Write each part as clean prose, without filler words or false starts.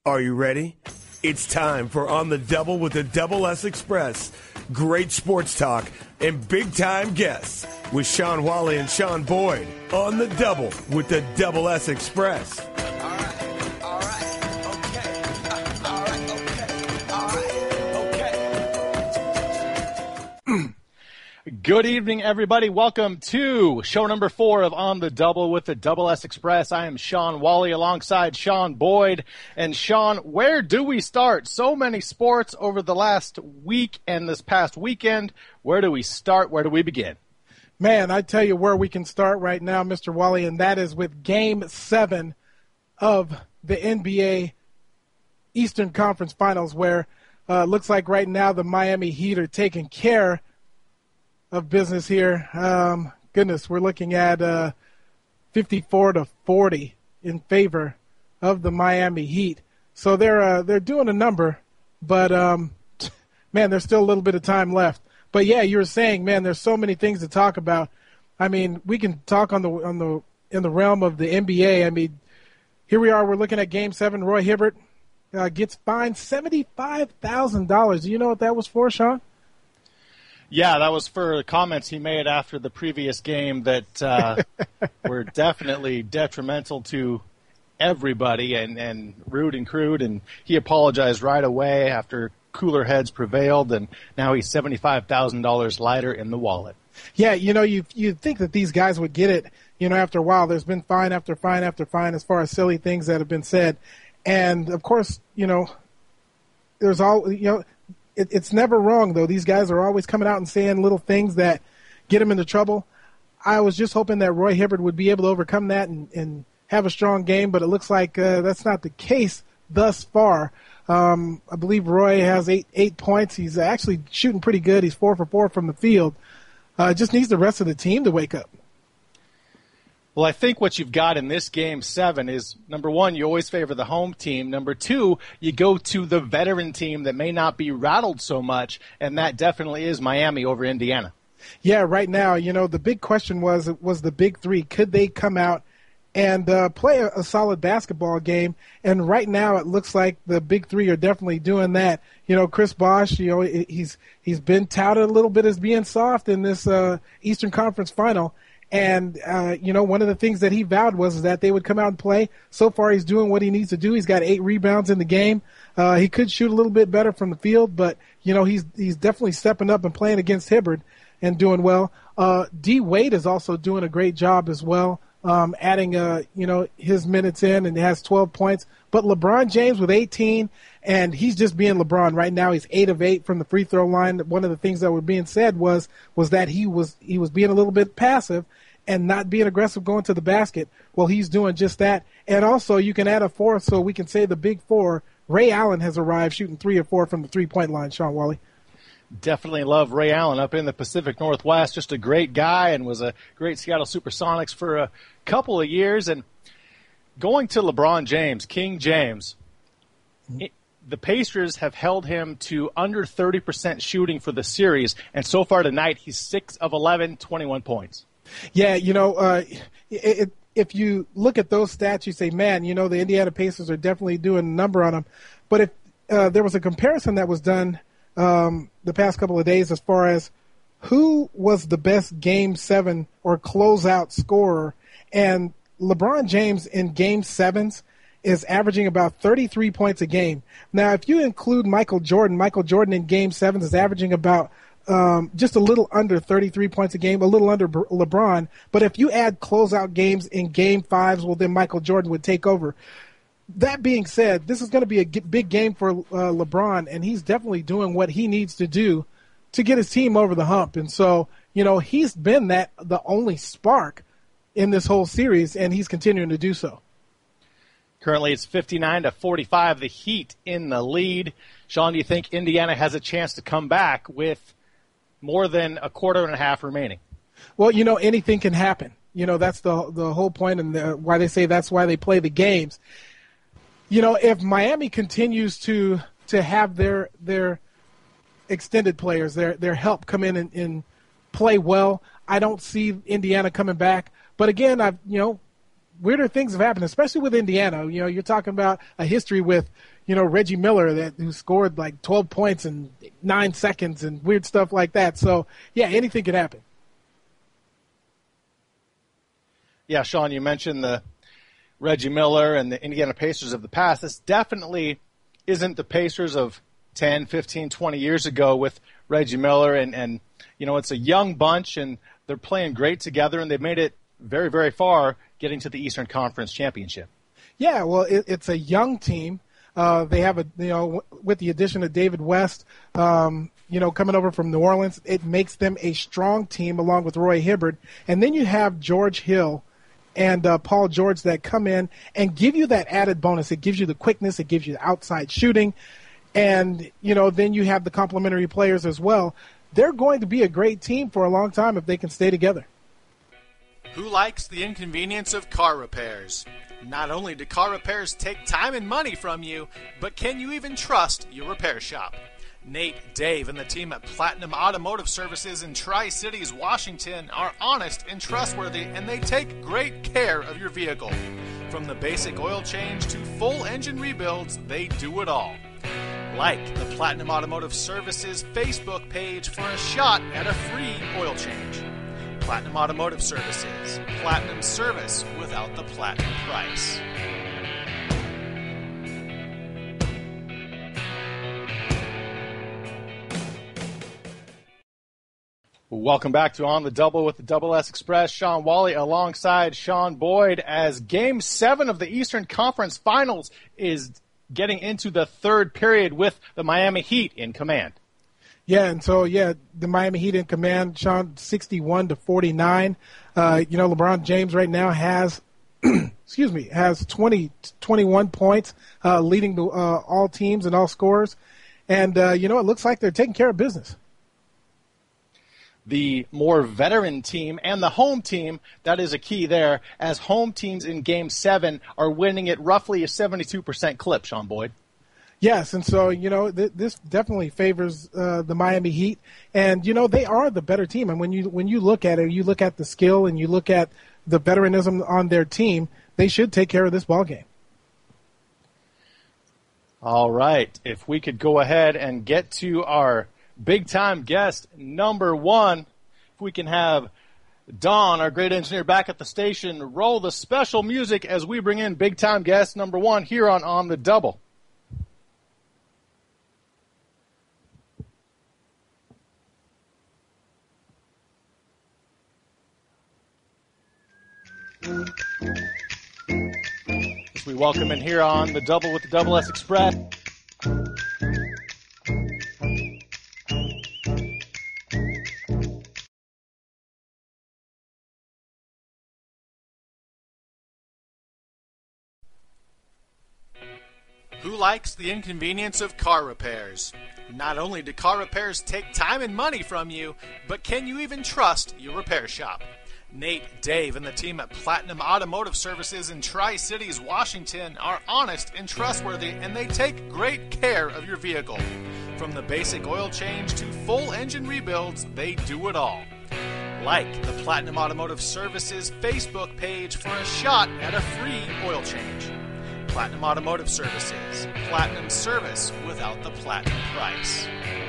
Are you ready? It's time for On the Double with the Double S Express. Great sports talk and big-time guests with Sean Wally and Sean Boyd. On the Double with the Double S Express. Good evening, everybody. Welcome to show number 4 of On the Double with the Double S Express. I am Sean Wally alongside Sean Boyd. And Sean, where do we start? So many sports over the last week and this past weekend. Where do we start? Where do we begin? Man, I tell you where we can start right now, Mr. Wally, and that is with Game 7 of the NBA Eastern Conference Finals, where looks like right now the Miami Heat are taking care of business here. Goodness, we're looking at 54-40 in favor of the Miami Heat. So they're doing a number, but man, there's still a little bit of time left. But yeah, you were saying, man, there's so many things to talk about. I mean, we can talk in the realm of the NBA. I mean, here we are. We're looking at Game 7. Roy Hibbert gets fined $75,000. Do you know what that was for, Sean? Yeah, that was for comments he made after the previous game that were definitely detrimental to everybody and rude and crude, and he apologized right away after cooler heads prevailed, and now he's $75,000 lighter in the wallet. Yeah, you'd think that these guys would get it, after a while. There's been fine after fine after fine as far as silly things that have been said. And, of course, there's all, it's never wrong, though. These guys are always coming out and saying little things that get them into trouble. I was just hoping that Roy Hibbert would be able to overcome that and have a strong game, but it looks like that's not the case thus far. I believe Roy has eight points. He's actually shooting pretty good. He's 4 for 4 from the field. Just needs the rest of the team to wake up. Well, I think what you've got in this Game 7 is, number one, you always favor the home team. Number two, you go to the veteran team that may not be rattled so much, and that definitely is Miami over Indiana. Yeah, right now, the big question was the big three. Could they come out and play a solid basketball game? And right now it looks like the big three are definitely doing that. Chris Bosh, he's been touted a little bit as being soft in this Eastern Conference Final. And, one of the things that he vowed was that they would come out and play. So far, he's doing what he needs to do. He's got 8 rebounds in the game. He could shoot a little bit better from the field, but, he's definitely stepping up and playing against Hibbert and doing well. D. Wade is also doing a great job as well, adding, his minutes in, and he has 12 points. But LeBron James with 18, and he's just being LeBron. Right now he's 8 of 8 from the free throw line. One of the things that were being said was that he was being a little bit passive and not being aggressive going to the basket. Well, he's doing just that. And also you can add a fourth, so we can say the big four. Ray Allen has arrived shooting 3 of 4 from the three-point line, Sean Wally. Definitely love Ray Allen up in the Pacific Northwest. Just a great guy and was a great Seattle Supersonics for a couple of years. And going to LeBron James, King James, the Pacers have held him to under 30% shooting for the series, and so far tonight he's 6 of 11, 21 points. Yeah, if you look at those stats, you say, man, the Indiana Pacers are definitely doing a number on them. But if there was a comparison that was done the past couple of days as far as who was the best Game 7 or closeout scorer, and LeBron James in Game 7s is averaging about 33 points a game. Now, if you include Michael Jordan in Game 7s is averaging about just a little under 33 points a game, a little under LeBron. But if you add closeout games in Game 5s, well, then Michael Jordan would take over. That being said, this is going to be a big game for LeBron, and he's definitely doing what he needs to do to get his team over the hump. And so, he's been the only spark in this whole series, and he's continuing to do so. Currently, it's 59-45, the Heat in the lead. Sean, do you think Indiana has a chance to come back with more than a quarter and a half remaining? Well, anything can happen. That's the whole point, and why they say that's why they play the games. If Miami continues to have their extended players, their help come in and play well, I don't see Indiana coming back. But again, weirder things have happened, especially with Indiana. You're talking about a history with, Reggie Miller who scored like 12 points in 9 seconds and weird stuff like that. So, yeah, anything could happen. Yeah, Sean, you mentioned the Reggie Miller and the Indiana Pacers of the past. This definitely isn't the Pacers of 10, 15, 20 years ago with Reggie Miller. And it's a young bunch, and they're playing great together, and they've made it very, very far getting to the Eastern Conference Championship. Yeah, well, it's a young team. They have with the addition of David West, coming over from New Orleans, it makes them a strong team along with Roy Hibbert. And then you have George Hill and Paul George that come in and give you that added bonus. It gives you the quickness. It gives you the outside shooting. And, then you have the complementary players as well. They're going to be a great team for a long time if they can stay together. Who likes the inconvenience of car repairs? Not only do car repairs take time and money from you, but can you even trust your repair shop? Nate, Dave, and the team at Platinum Automotive Services in Tri-Cities, Washington are honest and trustworthy, and they take great care of your vehicle. From the basic oil change to full engine rebuilds, they do it all. Like the Platinum Automotive Services Facebook page for a shot at a free oil change. Platinum Automotive Services. Platinum service without the platinum price. Welcome back to On the Double with the Double S Express. Sean Wally alongside Sean Boyd as Game 7 of the Eastern Conference Finals is getting into the third period with the Miami Heat in command. Yeah, and so, the Miami Heat in command, Sean, 61-49. LeBron James right now has, has 21 points, leading to all teams and all scorers. And, it looks like they're taking care of business. The more veteran team and the home team, that is a key there, as home teams in Game 7 are winning at roughly a 72% clip, Sean Boyd. Yes, and so, this definitely favors the Miami Heat. And, they are the better team. And when you look at it, you look at the skill and you look at the veteranism on their team, they should take care of this ball game. All right. If we could go ahead and get to our big-time guest, number 1, if we can have Don, our great engineer, back at the station, roll the special music as we bring in big-time guest number 1 here on the Double. As we welcome in here on the Double with the Double S Express. Who likes the inconvenience of car repairs? Not only do car repairs take time and money from you, but can you even trust your repair shop? Nate, Dave, and the team at Platinum Automotive Services in Tri-Cities, Washington are honest and trustworthy, and they take great care of your vehicle. From the basic oil change to full engine rebuilds, they do it all. Like the Platinum Automotive Services Facebook page for a shot at a free oil change. Platinum Automotive Services. Platinum service without the platinum price.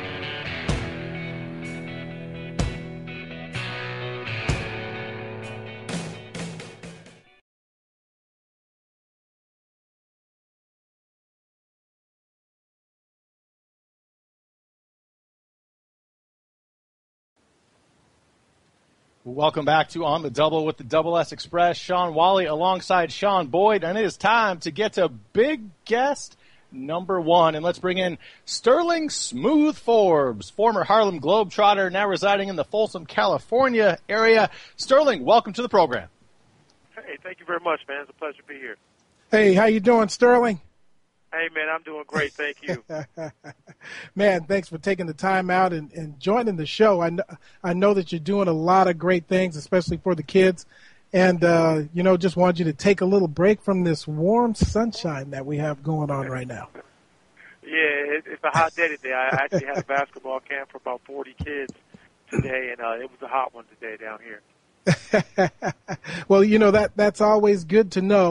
Welcome back to On the Double with the Double S Express. Sean Wally alongside Sean Boyd, and it is time to get to big guest number 1. And let's bring in Sterling Smooth Forbes, former Harlem Globetrotter, now residing in the Folsom, California area. Sterling, welcome to the program. Hey, thank you very much, man. It's a pleasure to be here. Hey, how you doing, Sterling? Hey, man, I'm doing great. Thank you. Man, thanks for taking the time out and joining the show. I know that you're doing a lot of great things, especially for the kids. And, just wanted you to take a little break from this warm sunshine that we have going on right now. Yeah, it's a hot day today. I actually had a basketball camp for about 40 kids today, and it was a hot one today down here. Well, that's always good to know.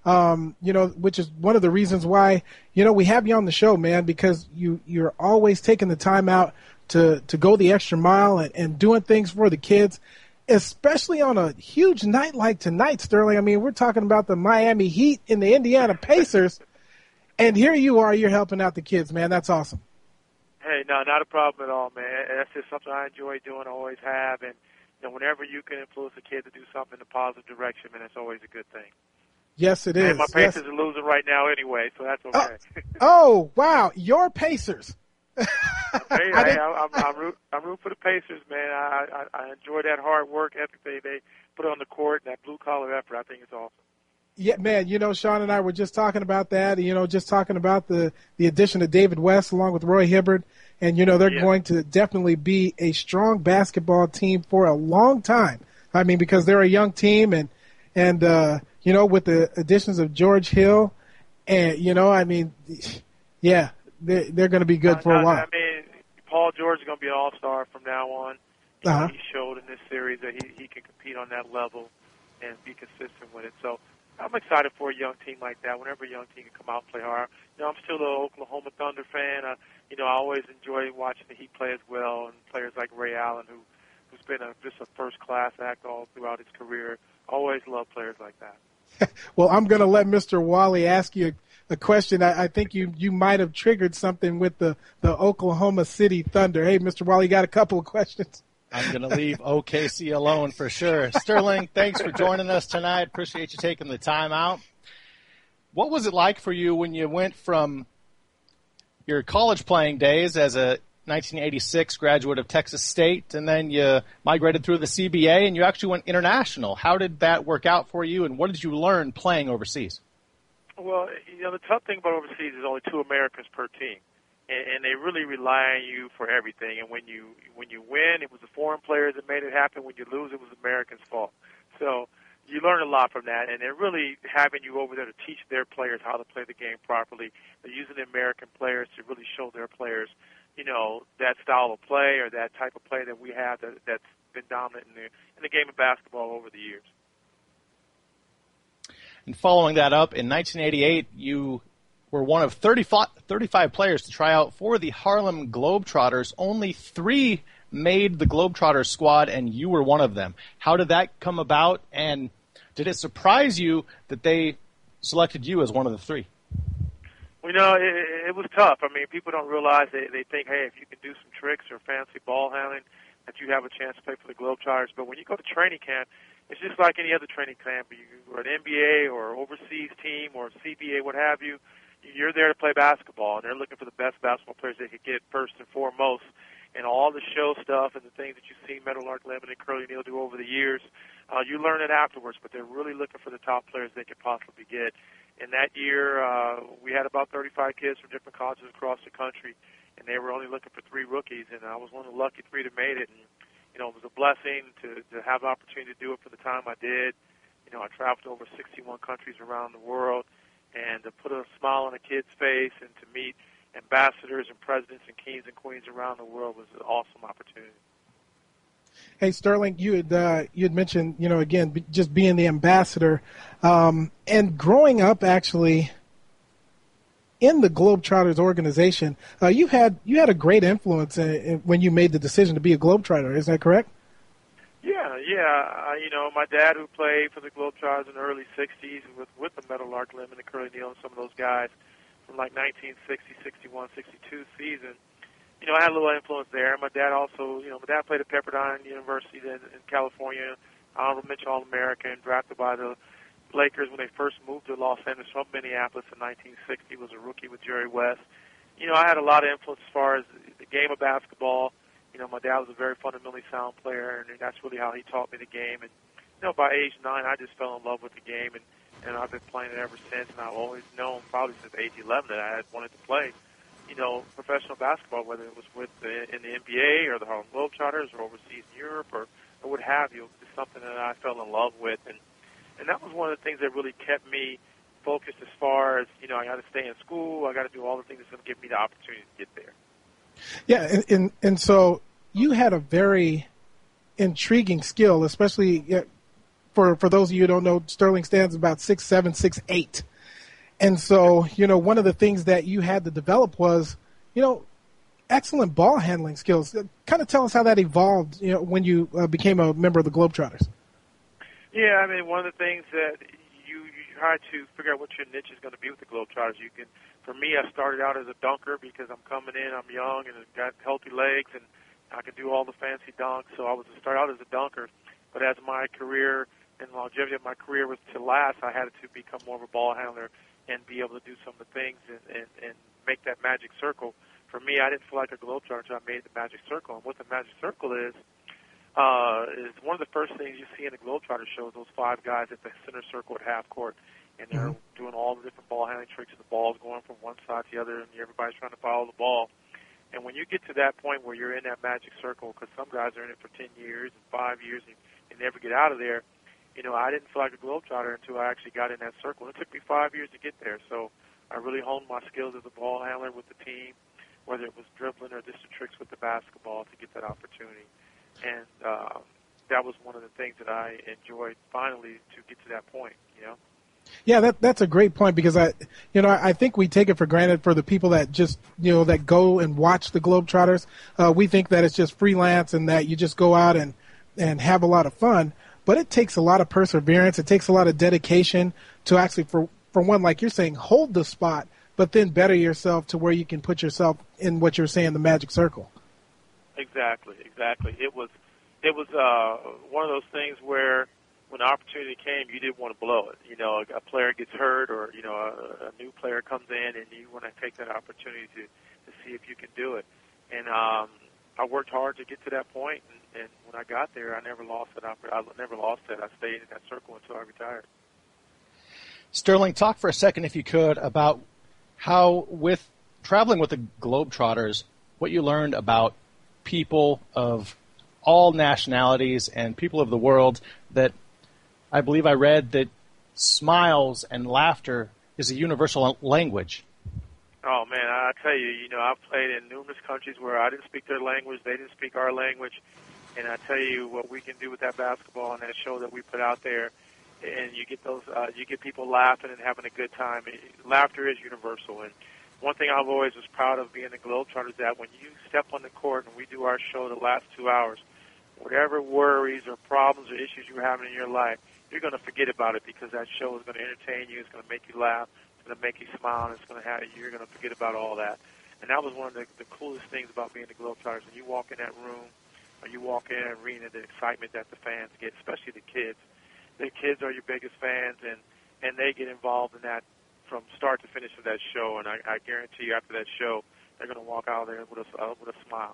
which is one of the reasons why, we have you on the show, man, because you're always taking the time out to go the extra mile and doing things for the kids, especially on a huge night like tonight, Sterling. I mean, we're talking about the Miami Heat and the Indiana Pacers, and here you are, you're helping out the kids, man. That's awesome. Hey, no, not a problem at all, man. That's just something I enjoy doing, always have, and whenever you can influence a kid to do something in a positive direction, man, it's always a good thing. Yes, it is. And my Pacers are losing right now anyway, so that's okay. Oh, wow, your Pacers. Hey, I'm rooting for the Pacers, man. I enjoy that hard work ethic they put on the court, and that blue-collar effort. I think it's awesome. Yeah, man, Sean and I were just talking about that, just talking about the addition of David West along with Roy Hibbert, and, they're going to definitely be a strong basketball team for a long time. I mean, because they're a young team, and with the additions of George Hill, and, yeah, they're going to be good for a while. I mean, Paul George is going to be an all-star from now on. He showed in this series that he can compete on that level and be consistent with it. So I'm excited for a young team like that. Whenever a young team can come out and play hard. I'm still an Oklahoma Thunder fan. I always enjoy watching the Heat play as well, and players like Ray Allen, who's been just a first-class act all throughout his career. Always love players like that. Well, I'm going to let Mr. Wally ask you a question. I think you might have triggered something with the Oklahoma City Thunder. Hey, Mr. Wally, you got a couple of questions. I'm going to leave OKC alone for sure. Sterling, thanks for joining us tonight. Appreciate you taking the time out. What was it like for you when you went from your college playing days as a 1986 graduate of Texas State, and then you migrated through the CBA, and you actually went international? How did that work out for you, and what did you learn playing overseas? Well, the tough thing about overseas is only 2 Americans per team. And they really rely on you for everything. And when you win, it was the foreign players that made it happen. When you lose, it was Americans' fault. So you learn a lot from that. And they're really having you over there to teach their players how to play the game properly. They're using the American players to really show their players, that style of play or that type of play that we have that's been dominant in the game of basketball over the years. And following that up, in 1988, you were one of 35 players to try out for the Harlem Globetrotters. Only 3 made the Globetrotters squad, and you were one of them. How did that come about, and did it surprise you that they selected you as one of the 3? Well, it was tough. I mean, people don't realize they think, hey, if you can do some tricks or fancy ball handling, that you have a chance to play for the Globetrotters. But when you go to training camp, it's just like any other training camp. You're an NBA or overseas team or CBA, what have you. You're there to play basketball, and they're looking for the best basketball players they could get first and foremost. And all the show stuff and the things that you've seen Meadowlark Lemon and Curly Neal do over the years, you learn it afterwards, but they're really looking for the top players they could possibly get. And that year, we had about 35 kids from different colleges across the country, and they were only looking for 3 rookies, and I was one of the lucky 3 that made it. And, it was a blessing to have the opportunity to do it for the time I did. I traveled to over 61 countries around the world, and to put a smile on a kid's face and to meet ambassadors and presidents and kings and queens around the world was an awesome opportunity. Hey, Sterling, you had mentioned, again, just being the ambassador, and growing up actually in the Globetrotters organization. You had a great influence when you made the decision to be a Globetrotter. Is that correct? Yeah. My dad, who played for the Globetrotters in the early '60s with the Meadowlark Lemon and Curly Neal and some of those guys from like 1960, 61, 62 season. I had a little influence there. My dad also, my dad played at Pepperdine University in California, honorable mention All-American, drafted by the Lakers when they first moved to Los Angeles from Minneapolis in 1960, was a rookie with Jerry West. I had a lot of influence as far as the game of basketball. My dad was a very fundamentally sound player, and that's really how he taught me the game. And, by age 9, I just fell in love with the game, and I've been playing it ever since, and I've always known, probably since age 11, that I had wanted to play professional basketball, whether it was in the NBA or the Harlem Globetrotters or overseas in Europe or what have you. It's something that I fell in love with, and that was one of the things that really kept me focused as far as, I got to stay in school, I got to do all the things that's going to give me the opportunity to get there. Yeah, and so you had a very intriguing skill, especially for those of you who don't know, Sterling stands about 6'7", 6'8". And so, one of the things that you had to develop was, excellent ball handling skills. Kind of tell us how that evolved, when you became a member of the Globetrotters. Yeah, I mean, one of the things that you try to figure out what your niche is going to be with the Globetrotters. For me, I started out as a dunker because I'm coming in, I'm young, and I've got healthy legs, and I can do all the fancy dunks. So I was to start out as a dunker, but as my career and longevity of my career was to last, I had to become more of a ball handler and be able to do some of the things and make that magic circle. For me, I didn't feel like a Globetrotter until I made the magic circle. And what the magic circle is one of the first things you see in a Globetrotter show is those five guys at the center circle at half court, and they're doing all the different ball handling tricks, and the ball's going from one side to the other, and everybody's trying to follow the ball. And when you get to that point where you're in that magic circle, because some guys are in it for 10 years and 5 years and never get out of there, I didn't feel like a Globetrotter until I actually got in that circle. And it took me 5 years to get there, so I really honed my skills as a ball handler with the team, whether it was dribbling or just the tricks with the basketball to get that opportunity. And that was one of the things that I enjoyed finally to get to that point, Yeah, that's a great point because I think we take it for granted for the people that just, that go and watch the Globetrotters. We think that it's just freelance and that you just go out and have a lot of fun. But it takes a lot of perseverance. It takes a lot of dedication to actually, for one, like you're saying, hold the spot, but then better yourself to where you can put yourself in what you're saying, the magic circle. Exactly. It was one of those things where when the opportunity came, you didn't want to blow it. A player gets hurt or, a new player comes in and you want to take that opportunity to see if you can do it. And I worked hard to get to that point, and when I got there, I never lost it. I stayed in that circle until I retired. Sterling, talk for a second, if you could, about how, with traveling with the Globetrotters, what you learned about people of all nationalities and people of the world. That I believe I read that smiles and laughter is a universal language. Oh, man, I tell you, I've played in numerous countries where I didn't speak their language, they didn't speak our language, and I tell you what we can do with that basketball and that show that we put out there, and you get people laughing and having a good time. Laughter is universal, and one thing I've always was proud of being a Globetrotter is that when you step on the court and we do our show the last 2 hours, whatever worries or problems or issues you're having in your life, you're going to forget about it because that show is going to entertain you, it's going to make you laugh, it's going to make you smile, and you're going to forget about all that. And that was one of the coolest things about being the Globetrotters. When you walk in that room or you walk in an arena, the excitement that the fans get, especially the kids. The kids are your biggest fans, and they get involved in that from start to finish of that show. And I guarantee you after that show, they're going to walk out there with a smile.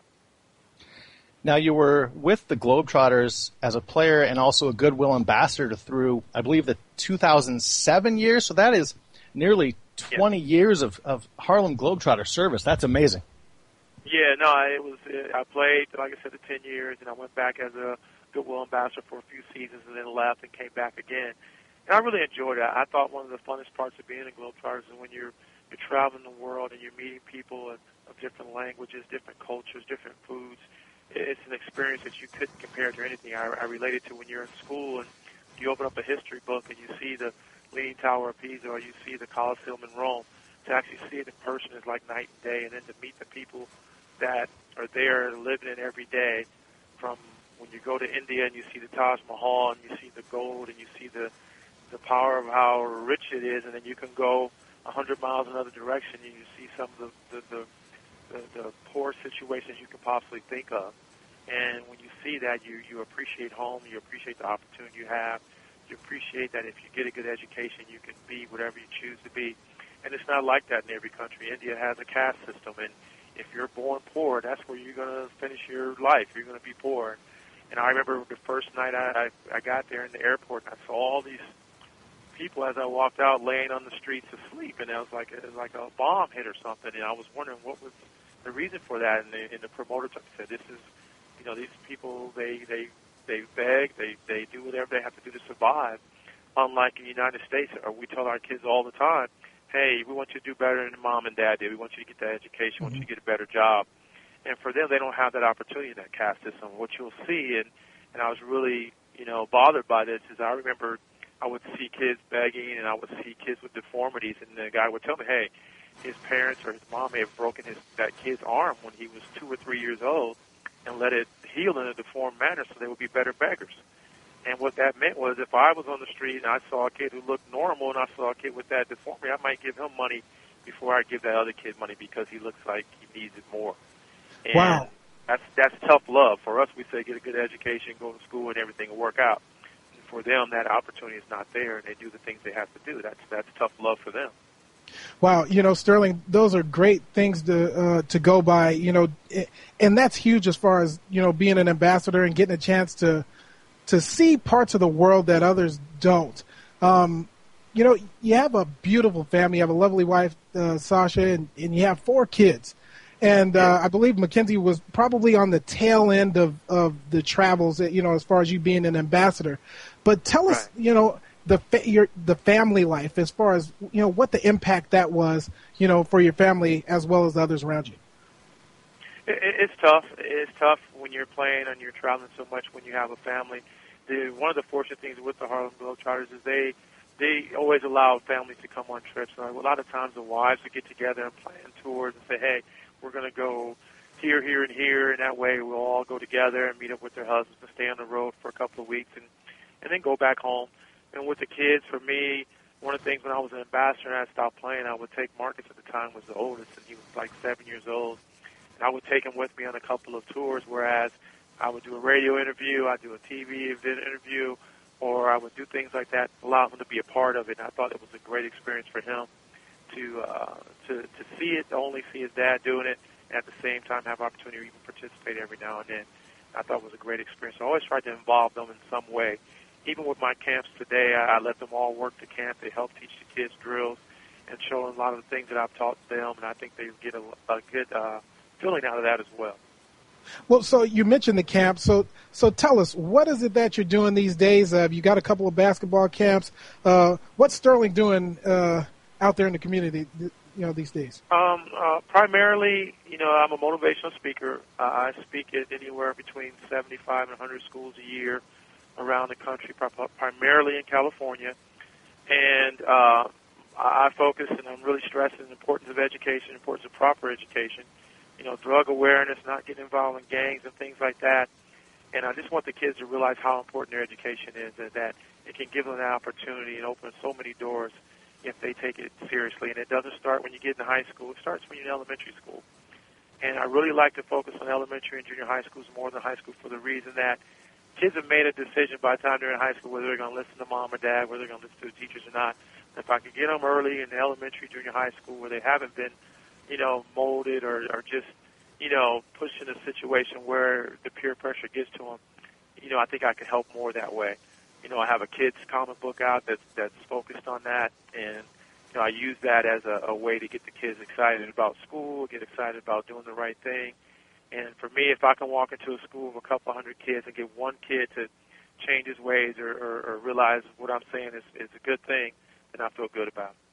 Now, you were with the Globetrotters as a player and also a Goodwill ambassador through, I believe, the 2007 year. So that is nearly 20 years of Harlem Globetrotter service. That's amazing. Yeah, no, I played, like I said, the 10 years, and I went back as a Goodwill ambassador for a few seasons and then left and came back again. And I really enjoyed it. I thought one of the funnest parts of being a Globetrotters is when you're traveling the world and you're meeting people of different languages, different cultures, different foods. It's an experience that you couldn't compare to anything. I relate it to when you're in school and you open up a history book and you see the Leaning Tower of Pisa or you see the Colosseum in Rome. To actually see it in person is like night and day, and then to meet the people that are there living it every day. From when you go to India and you see the Taj Mahal and you see the gold and you see the power of how rich it is, and then you can go 100 miles another direction and you see some of the poor situations you can possibly think of. And when you see that, you appreciate home, you appreciate the opportunity you have, you appreciate that if you get a good education, you can be whatever you choose to be. And it's not like that in every country. India has a caste system, and if you're born poor, that's where you're going to finish your life. You're going to be poor. And I remember the first night I got there in the airport, and I saw all these people as I walked out laying on the streets asleep, and it was like a bomb hit or something. And I was wondering what was the reason for that. And the promoter said, "This is, these people they beg, they do whatever they have to do to survive. Unlike in the United States, we tell our kids all the time, hey, we want you to do better than mom and dad did. We want you to get that education. We want you to get a better job." And for them, they don't have that opportunity in that caste system. What you'll see, and I was really bothered by this is I remember I would see kids begging, and I would see kids with deformities, and the guy would tell me, hey, his parents or his mom may have broken that kid's arm when he was 2 or 3 years old and let it heal in a deformed manner so they would be better beggars. And what that meant was if I was on the street and I saw a kid who looked normal and I saw a kid with that deformity, I might give him money before I give that other kid money because he looks like he needs it more. And wow. That's tough love. For us, we say get a good education, go to school, and everything will work out. And for them, that opportunity is not there, and they do the things they have to do. That's tough love for them. Wow, Sterling, those are great things to go by, and that's huge as far as, being an ambassador and getting a chance to see parts of the world that others don't. You have a beautiful family. You have a lovely wife, Sasha, and you have 4 kids. And I believe Mackenzie was probably on the tail end of the travels, as far as you being an ambassador. But tell us, the family life, as far as what the impact that was, for your family as well as others around you. It's tough. It's tough when you're playing and you're traveling so much when you have a family. One of the fortunate things with the Harlem Globetrotters is they always allow families to come on trips. A lot of times the wives would get together and plan tours and say, hey, we're going to go here, here, and here, and that way we'll all go together and meet up with their husbands and stay on the road for a couple of weeks and then go back home. And with the kids, for me, one of the things when I was an ambassador and I stopped playing, I would take Marcus at the time was the oldest, and he was like 7 years old. And I would take him with me on a couple of tours, whereas I would do a radio interview, I'd do a TV event interview, or I would do things like that, allow him to be a part of it. And I thought it was a great experience for him to see it, to only see his dad doing it, and at the same time have opportunity to even participate every now and then. I thought it was a great experience. So I always tried to involve them in some way. Even with my camps today, I let them all work the camp. They help teach the kids drills and show them a lot of the things that I've taught them, and I think they get a good feeling out of that as well. Well, so you mentioned the camp. So tell us, what is it that you're doing these days? You got a couple of basketball camps. What's Sterling doing out there in the community, these days? Primarily, I'm a motivational speaker. I speak at anywhere between 75 and 100 schools a year around the country, primarily in California. And I focus, and I'm really stressing the importance of education, the importance of proper education, drug awareness, not getting involved in gangs and things like that. And I just want the kids to realize how important their education is, and that it can give them an opportunity and open so many doors if they take it seriously. And it doesn't start when you get into high school. It starts when you're in elementary school. And I really like to focus on elementary and junior high schools more than high school for the reason that kids have made a decision by the time they're in high school whether they're going to listen to mom or dad, whether they're going to listen to the teachers or not. And if I could get them early in the elementary, junior high school where they haven't been, molded or just, pushed in a situation where the peer pressure gets to them, I think I could help more that way. I have a kids comic book out that's focused on that, and I use that as a way to get the kids excited about school, get excited about doing the right thing. And for me, if I can walk into a school of a couple hundred kids and get one kid to change his ways or realize what I'm saying is a good thing, then I feel good about it.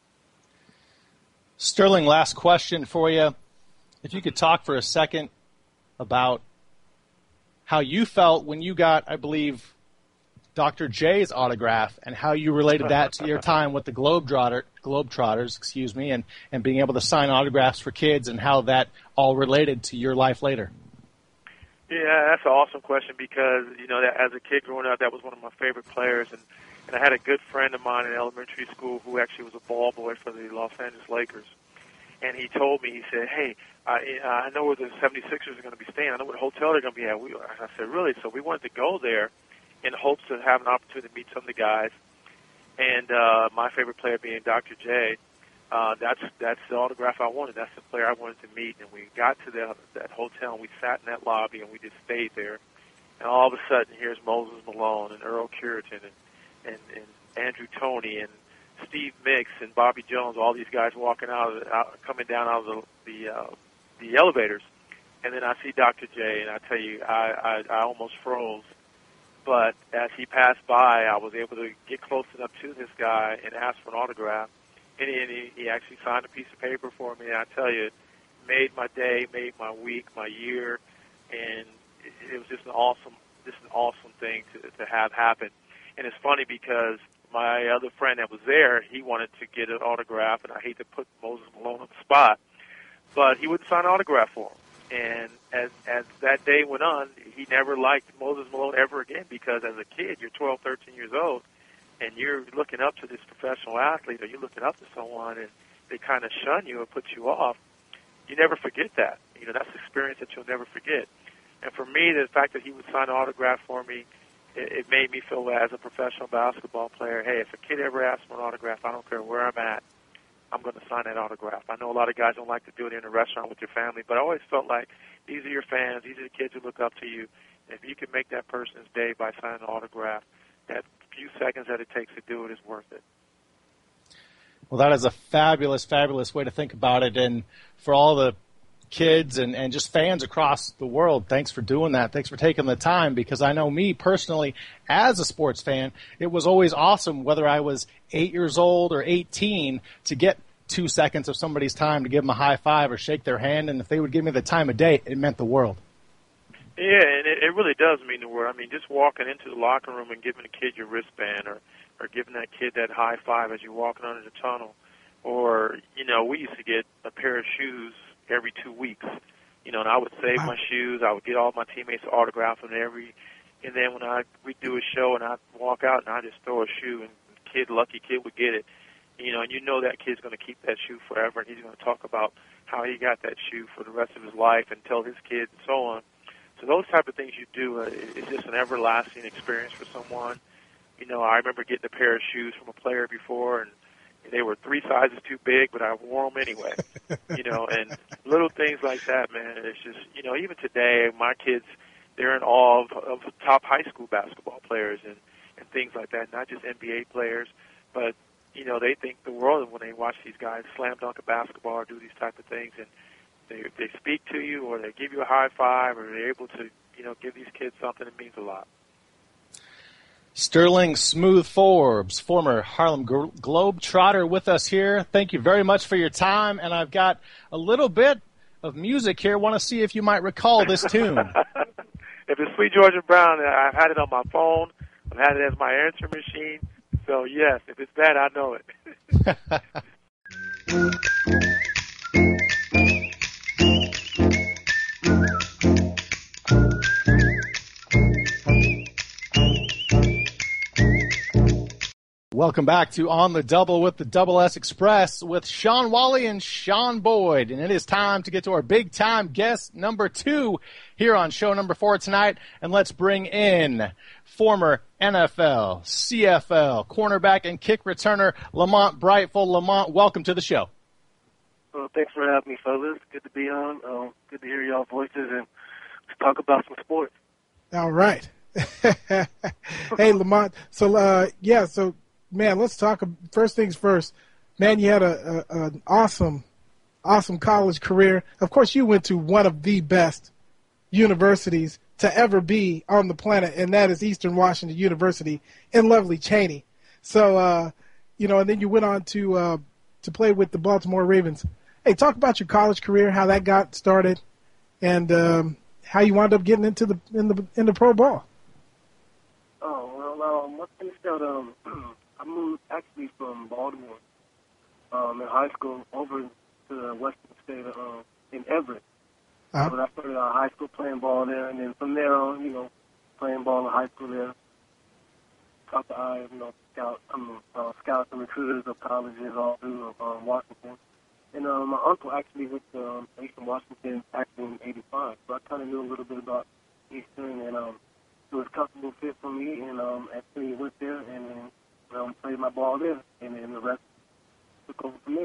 Sterling, last question for you. If you could talk for a second about how you felt when you got, I believe, Dr. J's autograph and how you related that to your time with the Globetrotters, and being able to sign autographs for kids and how that all related to your life later. Yeah, that's an awesome question because, that as a kid growing up, that was one of my favorite players. And I had a good friend of mine in elementary school who actually was a ball boy for the Los Angeles Lakers. And he told me, he said, hey, I know where the 76ers are going to be staying. I know what hotel they're going to be at. I said, really? So we wanted to go there in hopes of having an opportunity to meet some of the guys. And my favorite player being Dr. J, that's the autograph I wanted. That's the player I wanted to meet. And we got to that hotel, and we sat in that lobby, and we just stayed there. And all of a sudden, here's Moses Malone and Earl Curitan and Andrew Toney and Steve Mix and Bobby Jones, all these guys coming down out of the elevators. And then I see Dr. J, and I tell you, I almost froze. But as he passed by, I was able to get close enough to this guy and ask for an autograph. And he actually signed a piece of paper for me. And I tell you, it made my day, made my week, my year. And it was just an awesome, just an awesome thing to have happen. And it's funny because my other friend that was there, he wanted to get an autograph, and I hate to put Moses Malone on the spot, but he wouldn't sign an autograph for him. And as that day went on, he never liked Moses Malone ever again, because as a kid, you're 12, 13 years old, and you're looking up to this professional athlete, or you're looking up to someone, and they kind of shun you and put you off. You never forget that. You know, that's an experience that you'll never forget. And for me, the fact that he would sign an autograph for me, it made me feel as a professional basketball player, hey, if a kid ever asks for an autograph, I don't care where I'm at, I'm going to sign that autograph. I know a lot of guys don't like to do it in a restaurant with your family, but I always felt like these are your fans, these are the kids who look up to you. And if you can make that person's day by signing an autograph, that few seconds that it takes to do it is worth it. Well, that is a fabulous, fabulous way to think about it. And for all the kids and just fans across the world, thanks for doing that. Thanks for taking the time, because I know me personally as a sports fan, it was always awesome, whether I was 8 years old or 18, to get 2 seconds of somebody's time to give them a high five or shake their hand. And if they would give me the time of day, it meant the world. Yeah, and it really does mean the world. I mean, just walking into the locker room and giving a kid your wristband, or giving that kid that high five as you're walking under the tunnel. Or, you know, we used to get a pair of shoes every 2 weeks. You know, and I would save my shoes. I would get all my teammates to autograph them and then when we'd do a show and I'd walk out and I'd just throw a shoe, and lucky kid would get it. You know, and you know that kid's going to keep that shoe forever, and he's going to talk about how he got that shoe for the rest of his life and tell his kids and so on. So those type of things you do, it's just an everlasting experience for someone. You know, I remember getting a pair of shoes from a player before, and they were 3 sizes too big, but I wore them anyway. You know, and little things like that, man. It's just, you know, even today, my kids, they're in awe of top high school basketball players and things like that, not just NBA players, but, you know, they think the world of when they watch these guys slam dunk a basketball or do these type of things, and they speak to you, or they give you a high five, or they're able to, you know, give these kids something that means a lot. Sterling Smooth Forbes, former Harlem Globetrotter, with us here. Thank you very much for your time, and I've got a little bit of music here. Want to see if you might recall this tune. If it's Sweet Georgia Brown, I've had it on my phone. I've had it as my answer machine. So, yes, if it's that, I know it. Welcome back to On the Double with the Double S Express with Sean Whalley and Sean Boyd. And it is time to get to our big time guest number 2 here on show number 4 tonight. And let's bring in former NFL, CFL, cornerback, and kick returner Lamont Brightful. Lamont, welcome to the show. Well, thanks for having me, fellas. Good to be on. Good to hear y'all voices and let's talk about some sports. All right. Hey, Lamont. So, man, let's talk. First things first. Man, you had an awesome college career. Of course, you went to one of the best universities to ever be on the planet, and that is Eastern Washington University in lovely Cheney. So, and then you went on to play with the Baltimore Ravens. Hey, talk about your college career, how that got started, and how you wound up getting into the pro ball. Oh, well, I finished out. I moved actually from Baltimore in high school over to the Western State in Everett. Uh-huh. So I started out high school playing ball there, and then from there on, playing ball in high school there. Caught the eye of, scouts and recruiters of colleges all through Washington. And my uncle actually went to Eastern Washington actually in '85, so I kind of knew a little bit about Eastern, and it was a comfortable fit for me, and actually went there and then played my ball there, and then the rest took over from there.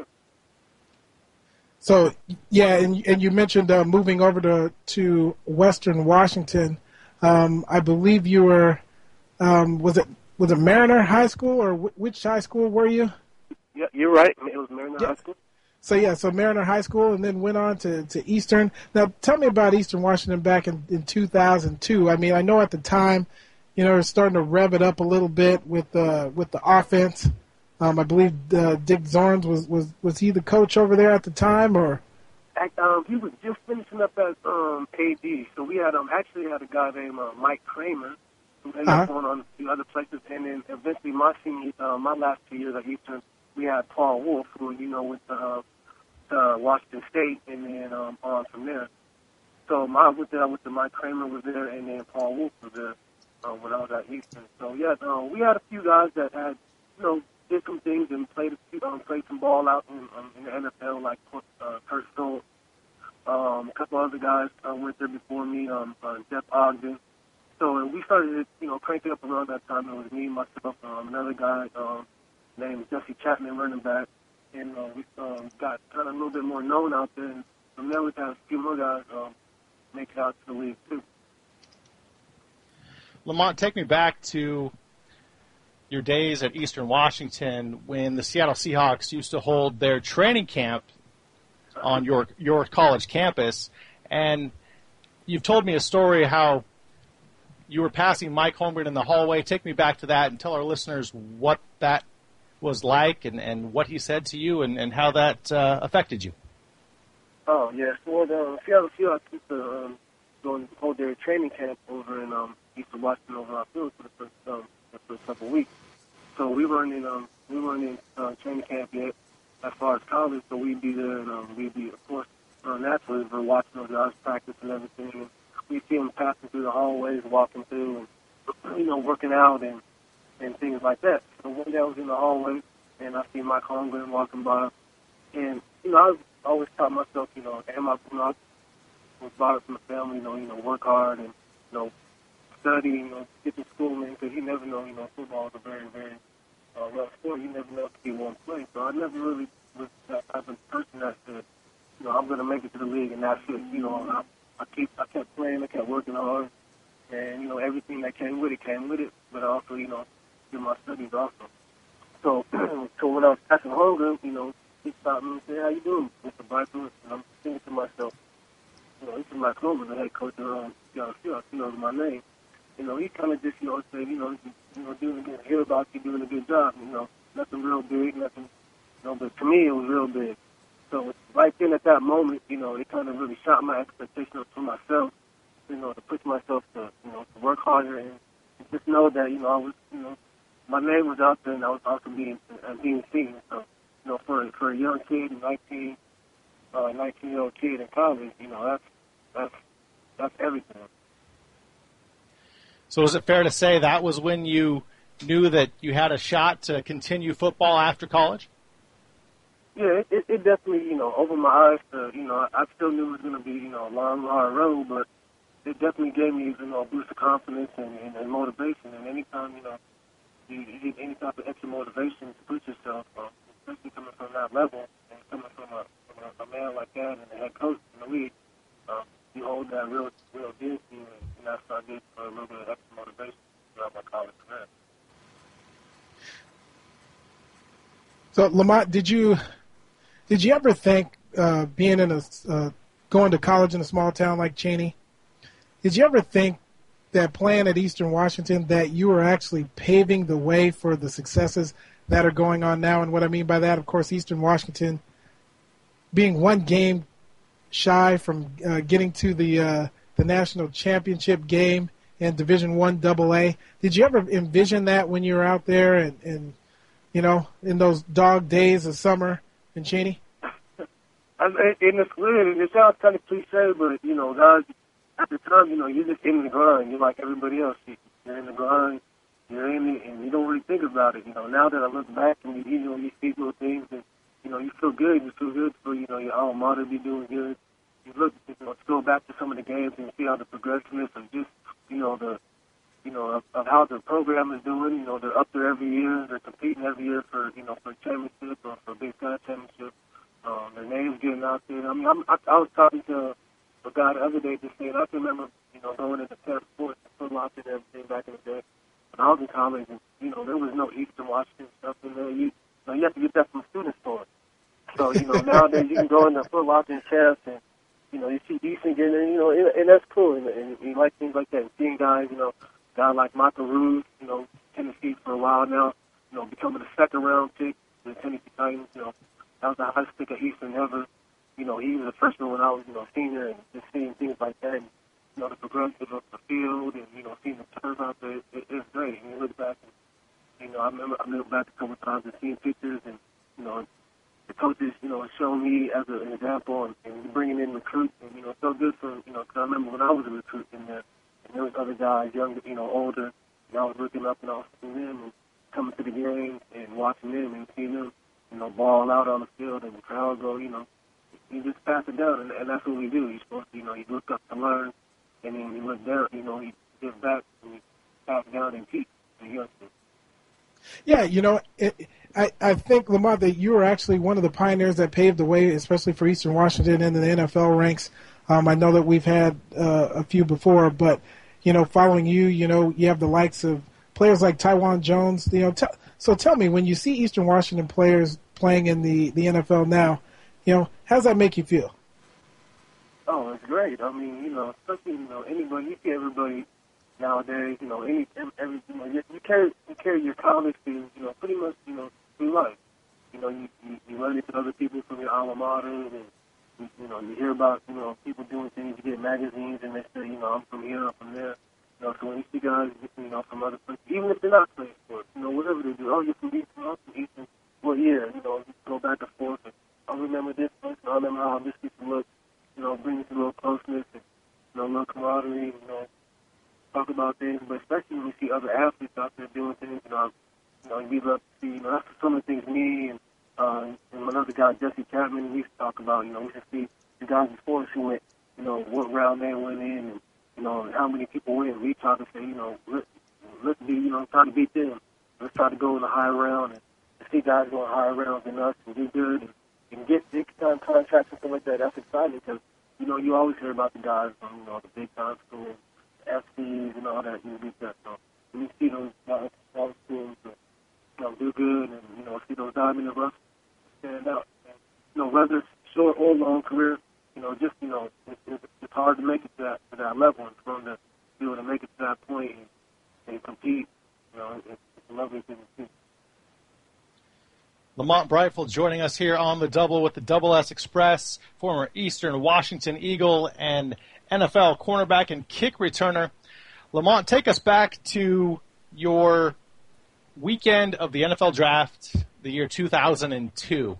So, yeah, and you mentioned moving over to Western Washington. I believe you were, was it Mariner High School, or which high school were you? Yeah, you're right. It was Mariner High School. So Mariner High School, and then went on to Eastern. Now, tell me about Eastern Washington back in 2002. I mean, I know at the time, starting to rev it up a little bit with the offense. I believe Dick Zorns was he the coach over there at the time, or He was just finishing up as AD. So we had actually had a guy named Mike Kramer, who ended up going on a few other places, and then eventually my last 2 years at Eastern, we had Paul Wolf, who went to Washington State, and then on from there. So I went to Mike Kramer was there, and then Paul Wolf was there when I was at Eastern. So yeah, we had a few guys that had did some things and played some ball out in the NFL, like Kurt Schultz. A couple other guys went there before me, Jeff Ogden. So we started, cranking up around that time. It was me, myself, another guy named Jesse Chapman, running back, and we got kind of a little bit more known out there. And from there, we had a few more guys make it out to the league too. Lamont, take me back to your days at Eastern Washington when the Seattle Seahawks used to hold their training camp on your college campus. And you've told me a story how you were passing Mike Holmgren in the hallway. Take me back to that and tell our listeners what that was like and what he said to you and how that affected you. Oh, yeah. So the Seattle Seahawks used to go and hold their training camp over in Eastern Washington over our field for the first couple of weeks. So we weren't in training camp yet as far as college, so we'd be there and we'd be, of course, naturally we're watching those guys practice and everything. And we see them passing through the hallways, walking through, and working out and things like that. So one day I was in the hallway and I see Mike Holmgren walking by, and I always taught myself, and I was brought up from the family, work hard and study, get to school, because you never know, football is a very, very rough sport. You never know if you won't play. So I never really was that type of person that said, I'm going to make it to the league and that's it. I kept playing, I kept working hard, and, everything that came with it, but also, did my studies also. So, when I was passing Holmgren, he stopped me and said, "How you doing, Mr. Bryson?" And I'm thinking to myself, this is Mike Holmgren, the head coach of Seattle Seahawks, he knows my name. He kind of just, said, doing a good, hear about you doing a good job, nothing real big, nothing, but to me it was real big. So right then at that moment, it kind of really shot my expectations for myself, to push myself to work harder and just know that, I was, my name was out there and I was also being seen. So, for a young kid, 19-year-old kid in college, that's everything. So is it fair to say that was when you knew that you had a shot to continue football after college? Yeah, it definitely, opened my eyes to, I still knew it was going to be, a long, hard road, but it definitely gave me, a boost of confidence and motivation. And anytime, you get any type of extra motivation to push yourself, especially coming from that level and coming from a man like that and a head coach in the league, you hold that real dear to you, and that's what I did for a little bit of extra motivation throughout my college career. So, Lamont, did you ever think, being in going to college in a small town like Cheney, did you ever think that playing at Eastern Washington that you were actually paving the way for the successes that are going on now? And what I mean by that, of course, Eastern Washington being one game shy from getting to the national championship game in Division I AA. Did you ever envision that when you were out there and in those dog days of summer in Cheney? It sounds kind of cliche, but, guys, at the time, you're just in the grind. You're like everybody else. You're in the grind, you're in it, and you don't really think about it. Now that I look back and you see little things, and, you feel good. You feel good for, your alma mater be doing good. You look, go back to some of the games and see how the progression is of just, of how the program is doing. They're up there every year. They're competing every year for championship or for Big Ten championship. Their names getting out there. I mean, I was talking to a guy the other day just saying, I can remember, going into Penn Sports and Foot Locker and everything back in the day. When I was in college, and, there was no Eastern Washington stuff in there. You have to get that from student stores. So, nowadays you can go into Foot Locker and Champs and, you see decent getting in, and that's cool. And you like things like that. And seeing guys, guy like Michael Roos, Tennessee for a while now, becoming a second-round pick for the Tennessee Titans, that was the highest pick of Eastern ever. he was a freshman when I was, a senior, and just seeing things like that, and, the progression of the field, and, seeing the turf out there, it's great. And you look back, and, I remember back a couple of times and seeing pictures, and, the coaches, showing me as an example, and bringing in recruits, and, it's so good for, because I remember when I was a recruit in there, and there was other guys, younger, older, and I was looking up and I was seeing them and coming to the games and watching them and seeing them, ball out on the field and the crowd go, you just pass it down, and that's what we do. You're supposed to, you look up to learn, and then you look down, you give back and you pass down and teach the youngsters. Yeah, I think, Lamont, that you were actually one of the pioneers that paved the way, especially for Eastern Washington in the NFL ranks. I know that we've had a few before, but, following you, you have the likes of players like Tywan Jones. So tell me, when you see Eastern Washington players playing in the NFL now, how does that make you feel? Oh, it's great. I mean, especially, anybody, you see everybody nowadays, every, you carry your college to, pretty much, through life. You learn it from other people from your alma maters, and, you hear about, people doing things, you get magazines, and they say, I'm from here, I'm from there. So when you see guys, from other places, even if they're not playing sports, whatever they do, you're from Eastern, I'm from Eastern, well, yeah, go back and forth, and I remember this place, and I remember how this used to look, bring us a little closeness, and, a little camaraderie, talk about things, but especially when you see other athletes out there doing things, we love to see, that's some of the things me and another guy, Jesse Chapman, we used to talk about, we used to see the guys before us who went, what round they went in, and how many people win. We try to say, let's be, try to beat them. Let's try to go in the high round and see guys going higher rounds than us and do good and get big-time contracts and stuff like that. That's exciting because, you always hear about the guys from, the big-time schools, FCs and all that, you beat that. So when you see those guys from schools, do good and, see those diamond in the rough stand out. And, whether it's short or long career, it's hard to make it to that level and for them to be able to make it to that point and compete. It's a lovely thing to see. Lamont Brightfield joining us here on the Double with the Double S Express, former Eastern Washington Eagle and NFL cornerback and kick returner. Lamont, take us back to your weekend of the NFL draft, the year 2002.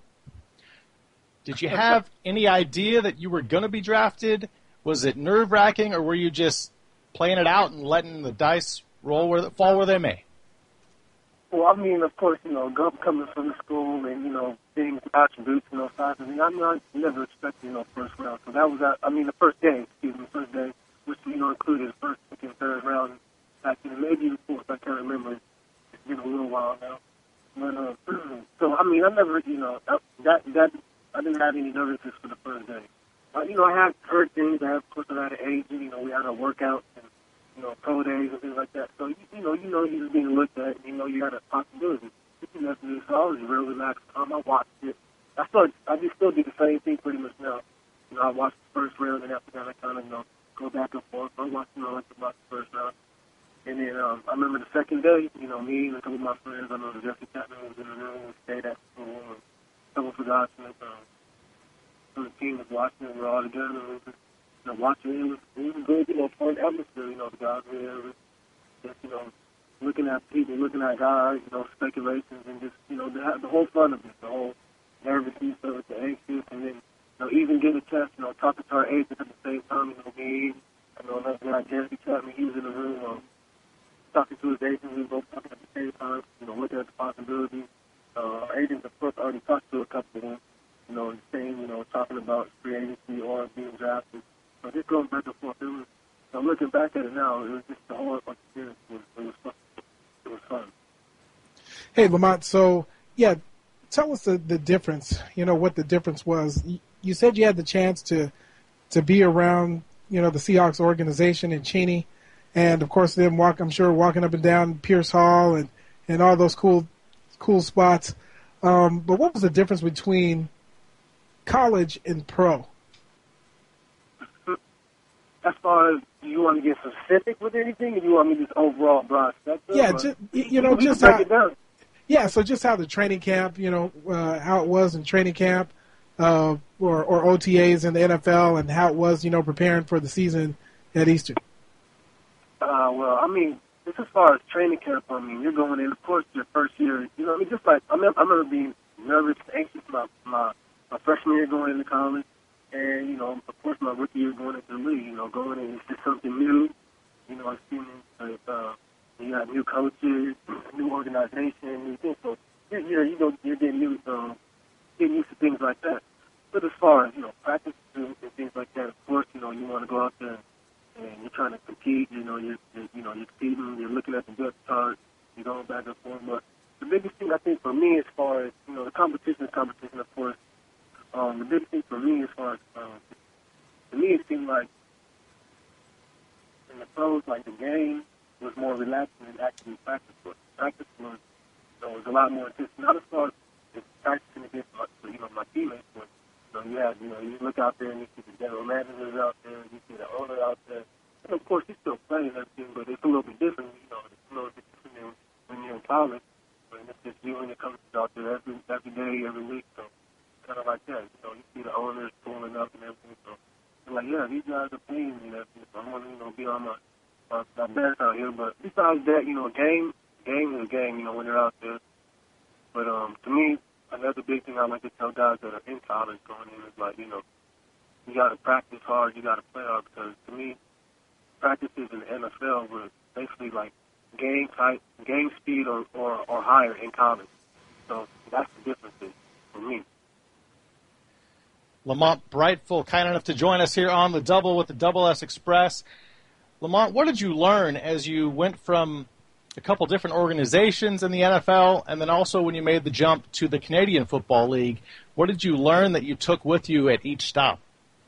Did you have any idea that you were going to be drafted? Was it nerve-wracking, or were you just playing it out and letting the dice fall where they may? Well, I mean, of course, coming from the school and, being attributes and those types of things, I never expected, first round. So that was, the first day, which, included the first, second, third round back in maybe the fourth. I can't remember. It's been a little while now. But, so, I never, I didn't have any nervousness for the first day. I had heard things. I had an agent. We had a workout and, pro days and things like that. So, he was being looked at. You had a possibility. So I was real relaxed. I watched it. I just still do the same thing pretty much now. I watched the first round, and after that I kind of, go back and forth. I watched, about the first round. And then I remember the second day, me and a couple of my friends, I know Jesse Chapman was in the room. We stayed at school. And a couple of guys from the team was watching, and we were all together. And we were just, watching. It was good, fun atmosphere. The guys were there, just, looking at people, looking at guys, speculations, and just, the whole fun of it, the whole nervousness of it, the anxious, and then, even get a chance, talking to our agents at the same time, me, another guy, Jesse Chapman, he was in the room, talking to his agent, we were both talking at the same time, looking at the possibilities. Our agents, of course, already talked to a couple of them, saying, talking about free agency or being drafted. So just going back and forth, looking back at it now, it was just the whole experience. It was fun. It was fun. Hey, Lamont, so, tell us the difference, what the difference was. You said you had the chance to be around, the Seahawks organization in Cheney, and, of course, them walking up and down Pierce Hall and all those cool spots. But what was the difference between college and pro? As far as, do you want to get specific with anything, or do you want me just overall broad spectrum? Yeah, just how the training camp, how it was in training camp, or OTAs in the NFL and how it was, preparing for the season at Eastern? Well, I mean, just as far as training camp, I mean, you're going in, of course, your first year. I mean, just like I remember being nervous, anxious my freshman year going into college, and of course, my rookie year going into the league. Going in, it's just something new. I've seen you got new coaches, new organization, new things. So you're getting used to things like that. But as far as practice and things like that, of course, you want to go out there and you're trying to compete. You're competing. You're looking at the depth chart. You're going back and forth. But the biggest thing I think for me, as far as the competition, of course. The biggest thing for me, as far as to me, it seemed like in the pros, like the game was more relaxing than actually practice was. Practice was a lot more intense. Not as far as practicing against my teammates, but you look out there and you see the general managers out there, you see the owner out there, and of course you're still playing everything, but it's a little bit different. It's a little bit different when you're in college, but it's just you and your coaches out there every day, every week. So kind of like that. You see the owners pulling up and everything. So I'm like, yeah, these guys are paying me and everything. So I want to be on my best out here. But besides that, game is a game. When you're out there. But to me, another big thing I like to tell guys that are in college going in is like, you got to practice hard, you got to play hard, because to me, practices in the NFL were basically like game speed or higher in college. So that's the difference for me. Lamont Brightful, kind enough to join us here on the Double with the Double S Express. Lamont, what did you learn as you went from a couple different organizations in the NFL, and then also when you made the jump to the Canadian Football League? What did you learn that you took with you at each stop?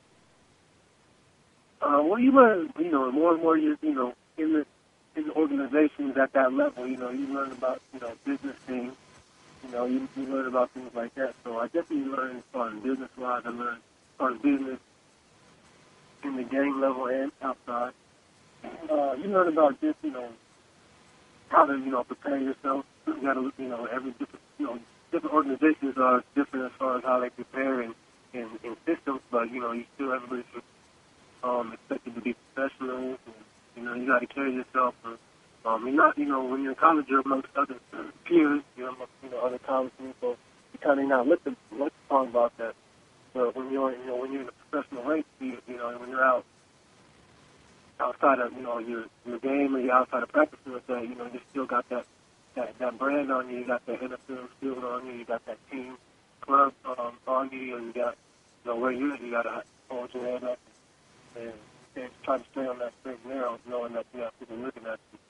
Well, you learn, more and more in the organizations at that level. You learn about, business things. You learn about things like that. So I definitely learned as far as business-wise. I learned as far as business in the game level and outside. You learn about just, how to, prepare yourself. You got to, every different, different organizations are different as far as how they prepare in systems, but, you still, everybody's expected to be professionals, and, you got to carry yourself. You're not, when you're in college, you're amongst other peers, you're amongst, other college people, you kind of not let them talk about that. But when you're, when you're in the professional ranks, when you're outside of, your game, or you're outside of practicing with that, you still got that brand on you, you got that NFL field on you, you got that team club on you, and you got, where you're at, you got to hold your head up and try to stay on that straight and narrow, knowing that you have people looking at you.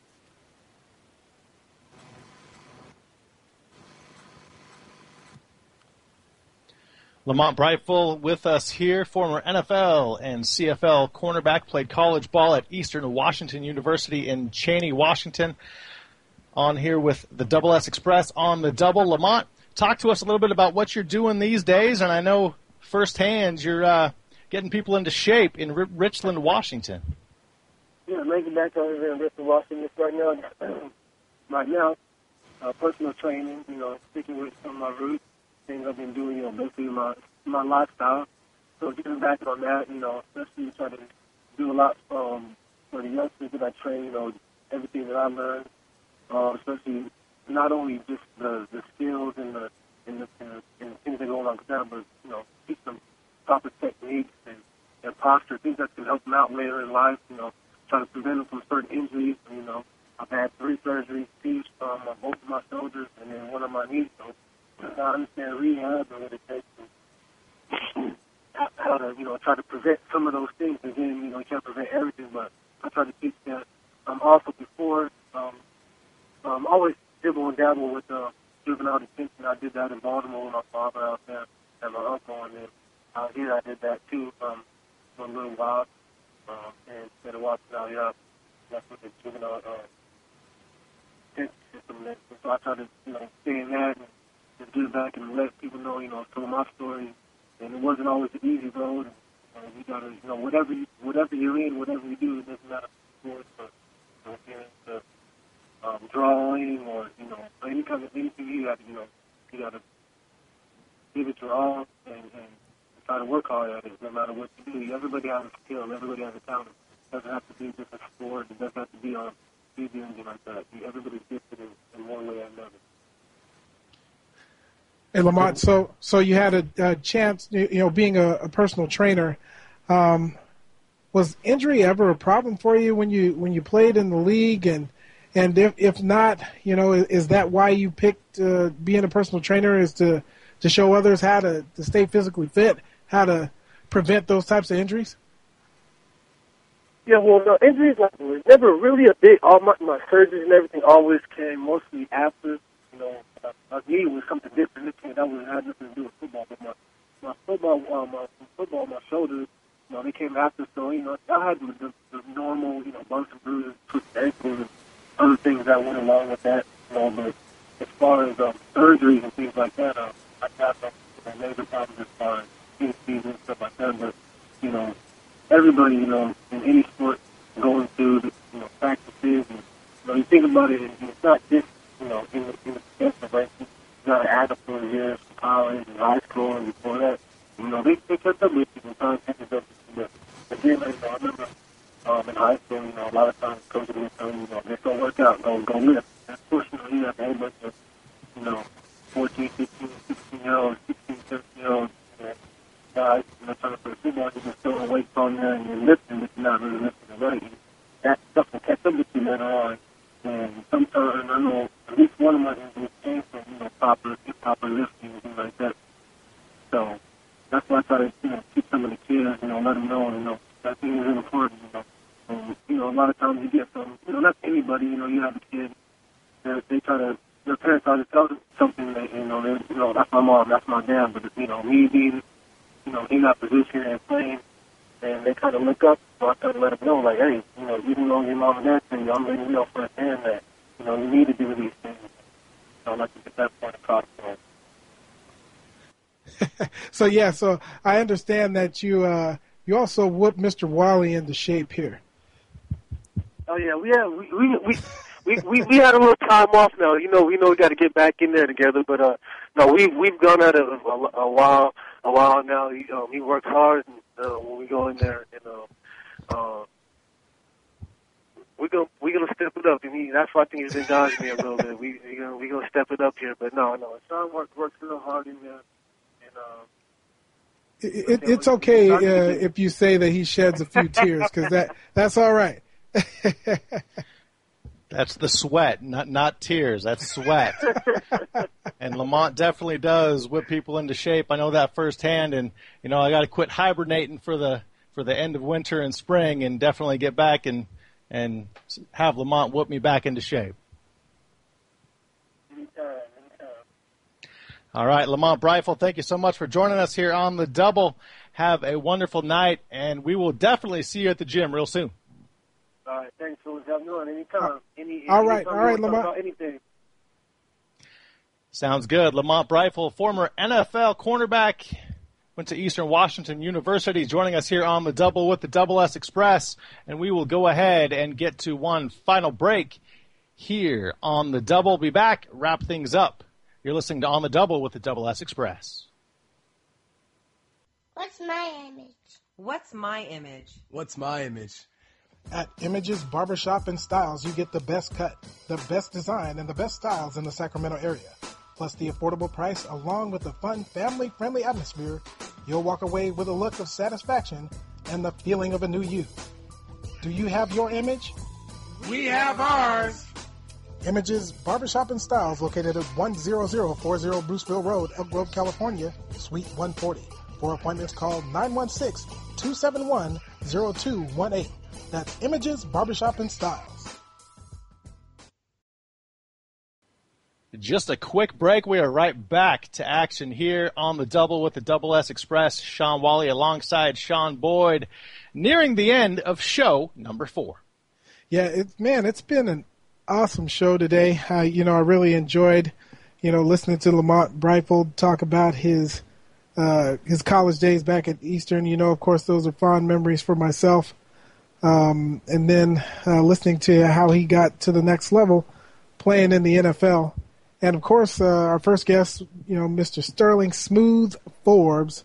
Lamont Brightful with us here, former NFL and CFL cornerback, played college ball at Eastern Washington University in Cheney, Washington. On here with the Double S Express on the Double. Lamont, talk to us a little bit about what you're doing these days, and I know firsthand you're getting people into shape in Richland, Washington. Yeah, making back over there in Richland, Washington right now, personal training, sticking with some of my roots. Things I've been doing, basically my lifestyle. So getting back on that, especially trying to do a lot for the youngsters that I train, everything that I learned, especially not only just the skills and the things that go along with that, but teach them proper techniques and posture, things that can help them out later in life. Try to prevent them from certain injuries. I've had 3 surgeries, two on both of my shoulders, and then one on my knee. So I understand rehab and what it takes to how to, try to prevent some of those things. Again, you can't prevent everything, but I try to teach that. Also before, always dibble and dabble with juvenile detention. I did that in Baltimore with my father out there and my uncle, and then out here I did that too for a little while. And instead of watching out here, that's what the juvenile detention system is. So I try to, stay in that and get back and let people know, some of my stories. And it wasn't always an easy road. And you got to, whatever you're in, whatever you do, it doesn't matter sports or if you're into drawing or, anything you got to, you got to give it your all and try to work hard at it, no matter what you do. Everybody has a skill. Everybody has a talent. It doesn't have to be just a sport. It doesn't have to be on TV or anything like that. Everybody's gifted in one way or another. Hey, Lamont, so you had a chance, being a personal trainer. Was injury ever a problem for you when you played in the league? And if not, is that why you picked being a personal trainer, is to show others how to stay physically fit, how to prevent those types of injuries? Yeah, well, no, injuries was never really a big. All my surgeries and everything always came mostly after. My knee was something different. That had nothing to do with football, but my football, my shoulders, they came after. So I had the normal, bumps and bruises, twisted ankles, and other things that went along with that. But as far as surgeries and things like that, I got some major problems as far as injuries and stuff like that. But everybody, in any sport, going through the practices, and you think about it, it's not just in the defensive ranks. You got to add up those years from college and high school and before that. They kept up with you and trying to catch up with you. But then, I remember in high school, a lot of times coaches would tell me, just go work out, go lift. Of course, you have a bunch of, 14, 15, 16-year-olds, 16, 17-year-olds, guys, trying to play football, you just throwing weights on there and you're lifting, but you're not really lifting the right. That stuff will catch up with you later on. And sometimes, I know, at least one of my injuries came from, proper lifting and things like that. So that's why I try to, teach some of the kids, let them know, that thing is important, And, a lot of times you get some, not anybody, you have a kid that they try to, their parents try to tell them something that, that's my mom, that's my dad, but, me being, in that position and playing, and they kind of look up, so I try to let them know, like, hey, even though your mom and dad tell you, I'm letting you know firsthand that, you need to do these things. So I like to get that point across to them. So I understand that you also whooped Mr. Wally into shape here. Oh yeah, we had a little time off now. We got to get back in there together. But no, we've gone at it a while now. He works hard, and when we go in there, and we're gonna step it up. And that's why I think he's been dodging me a little bit. We gonna step it up here. But no, Sean works real hard in there, and it's okay if you say that he sheds a few tears, because that's all right. That's the sweat, not tears. That's sweat. And Lamont definitely does whip people into shape. I know that firsthand, and I got to quit hibernating for the end of winter and spring, and definitely get back and have Lamont whip me back into shape. All right, Lamont Breyfogle, thank you so much for joining us here on The Double. Have a wonderful night, and we will definitely see you at the gym real soon. All right, thanks, Phil. Have you on anytime. All right, Lamont. Anything. Sounds good. Lamont Breyfogle, former NFL cornerback, went to Eastern Washington University, joining us here on The Double with the Double S Express. And we will go ahead and get to one final break here on The Double. Be back, wrap things up. You're listening to On The Double with the Double S Express. What's my image? What's my image? What's my image? At Images Barbershop and Styles, you get the best cut, the best design, and the best styles in the Sacramento area. Plus the affordable price, along with the fun, family-friendly atmosphere, you'll walk away with a look of satisfaction and the feeling of a new you. Do you have your image? We have ours. Images Barbershop and Styles, located at 10040 Bruceville Road, Elk Grove, California, Suite 140. For appointments, call 916-271-0218. That's Images Barbershop and Styles. Just a quick break. We are right back to action here on The Double with the Double S Express. Sean Wally alongside Sean Boyd, nearing the end of show number 4. Yeah, it's been an awesome show today. I really enjoyed, listening to Lamont Breyfogle talk about his college days back at Eastern. Of course, those are fond memories for myself. And then listening to how he got to the next level playing in the NFL. And, of course, our first guest, Mr. Sterling Smooth Forbes,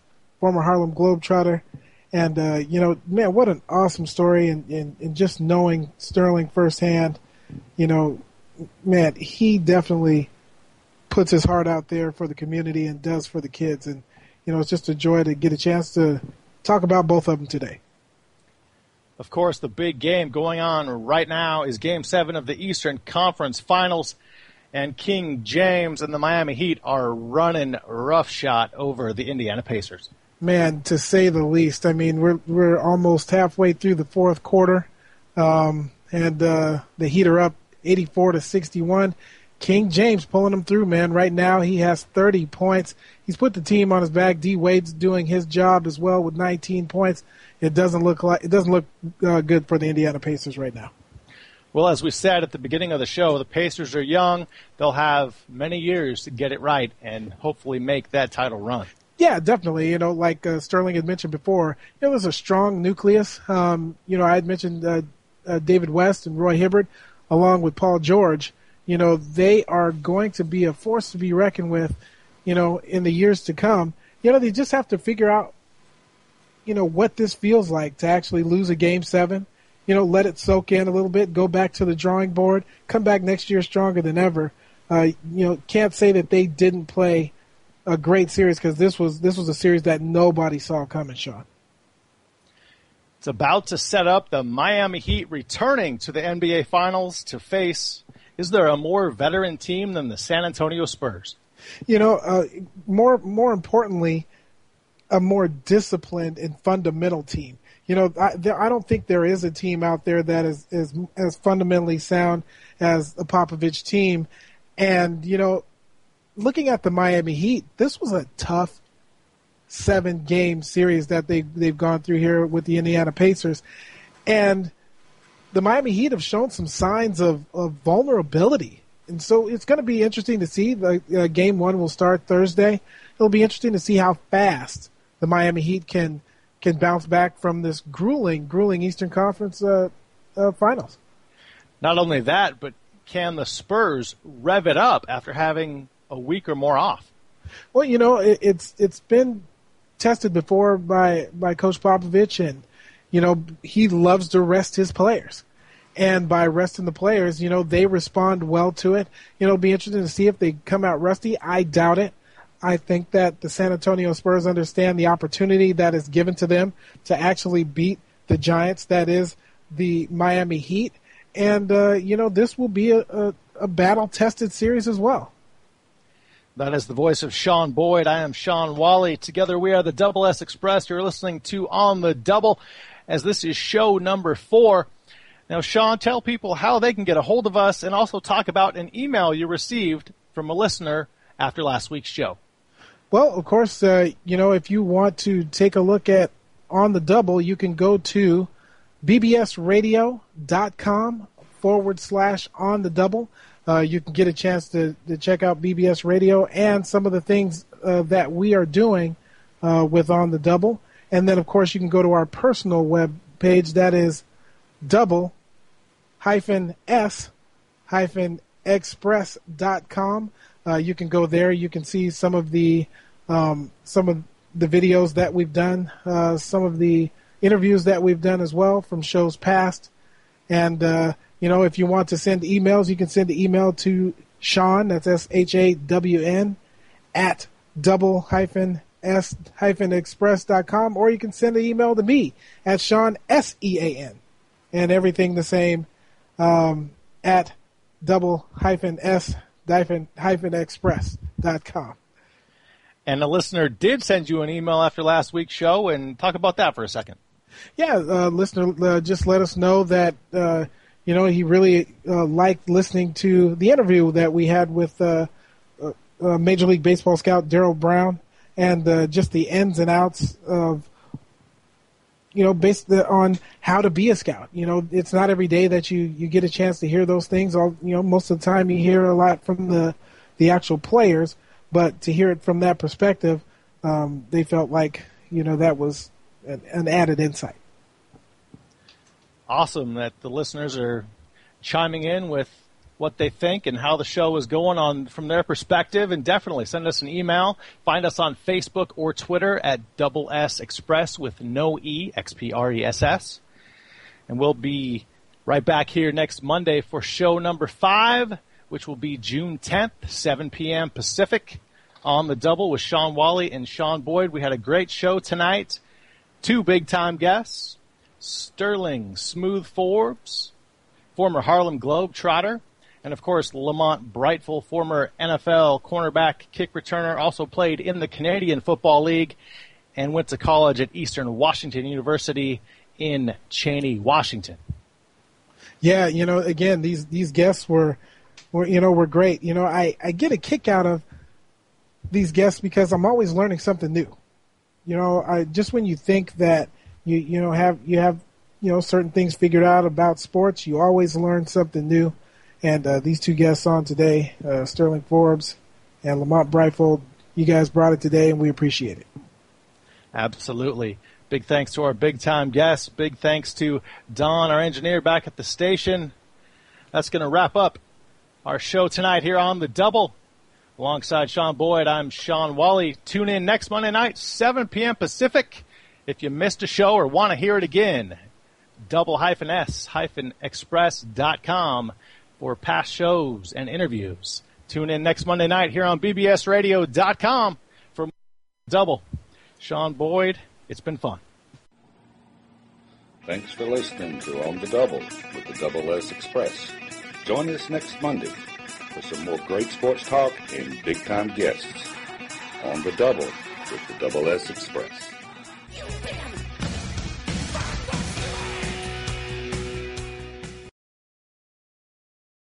former Harlem Globetrotter. And, man, what an awesome story. And just knowing Sterling firsthand, man, he definitely puts his heart out there for the community and does for the kids. And, it's just a joy to get a chance to talk about both of them today. Of course, the big game going on right now is Game 7 of the Eastern Conference Finals. And King James and the Miami Heat are running roughshod over the Indiana Pacers. Man, to say the least. I mean, we're almost halfway through the fourth quarter, and the Heat are up 84-61. King James pulling them through, man. Right now he has 30 points. He's put the team on his back. D. Wade's doing his job as well with 19 points. It doesn't look good for the Indiana Pacers right now. Well, as we said at the beginning of the show, the Pacers are young. They'll have many years to get it right and hopefully make that title run. Yeah, definitely. Like Sterling had mentioned before, there's a strong nucleus. I had mentioned David West and Roy Hibbert, along with Paul George. They are going to be a force to be reckoned with, in the years to come. They just have to figure out, what this feels like to actually lose a Game 7. Let it soak in a little bit, go back to the drawing board, come back next year stronger than ever. Can't say that they didn't play a great series because this was a series that nobody saw coming, Sean. It's about to set up the Miami Heat returning to the NBA Finals to face, is there a more veteran team than the San Antonio Spurs? More importantly, a more disciplined and fundamental team. I don't think there is a team out there that is as fundamentally sound as the Popovich team. And, looking at the Miami Heat, this was a tough 7-game series that they've gone through here with the Indiana Pacers. And the Miami Heat have shown some signs of vulnerability. And so it's going to be interesting to see. Game 1 will start Thursday. It'll be interesting to see how fast the Miami Heat can bounce back from this grueling Eastern Conference Finals. Not only that, but can the Spurs rev it up after having a week or more off? Well, it's been tested before by Coach Popovich, and he loves to rest his players. And by resting the players, they respond well to it. It'll be interesting to see if they come out rusty. I doubt it. I think that the San Antonio Spurs understand the opportunity that is given to them to actually beat the Giants, that is the Miami Heat. And, this will be a battle-tested series as well. That is the voice of Sean Boyd. I am Sean Wally. Together we are the Double S Express. You're listening to On the Double, as this is show number 4. Now, Sean, tell people how they can get a hold of us and also talk about an email you received from a listener after last week's show. Well, of course, if you want to take a look at On the Double, you can go to bbsradio.com/On the Double. You can get a chance to check out BBS Radio and some of the things that we are doing with On the Double. And then, of course, you can go to our personal web page. That is double-s-express.com. You can go there. You can see some of the videos that we've done, some of the interviews that we've done as well from shows past. And, if you want to send emails, you can send an email to Sean, that's SHAWN, at double-s-express.com, or you can send an email to me at Sean, SEAN, and everything the same at double-s-express.com. And the listener did send you an email after last week's show, and talk about that for a second. Yeah, listener just let us know that, he really liked listening to the interview that we had with Major League Baseball scout Darryl Brown, and just the ins and outs of, based on how to be a scout. It's not every day that you get a chance to hear those things. Most of the time you hear a lot from the actual players, but to hear it from that perspective, they felt like, that was an added insight. Awesome that the listeners are chiming in with what they think and how the show is going on from their perspective, and definitely send us an email. Find us on Facebook or Twitter at Double S Express with no E, Xpress. And we'll be right back here next Monday for show number 5, which will be June 10th, 7 p.m. Pacific, on the Double with Sean Wally and Sean Boyd. We had a great show tonight. 2 big-time guests, Sterling Smooth Forbes, former Harlem Globetrotter, and, of course, Lamont Brightful, former NFL cornerback kick returner, also played in the Canadian Football League and went to college at Eastern Washington University in Cheney, Washington. Yeah, again, these guests were great. I get a kick out of these guests because I'm always learning something new. Just when you think that you have certain things figured out about sports, you always learn something new. And these 2 guests on today, Sterling Forbes and Lamont Brightful, you guys brought it today, and we appreciate it. Absolutely. Big thanks to our big-time guests. Big thanks to Don, our engineer, back at the station. That's going to wrap up our show tonight here on The Double. Alongside Sean Boyd, I'm Sean Wally. Tune in next Monday night, 7 p.m. Pacific. If you missed a show or want to hear it again, double-s-express.com for past shows and interviews. Tune in next Monday night here on bbsradio.com for Double. Sean Boyd, it's been fun. Thanks for listening to On the Double with the Double S Express. Join us next Monday for some more great sports talk and big-time guests on the Double with the Double S Express.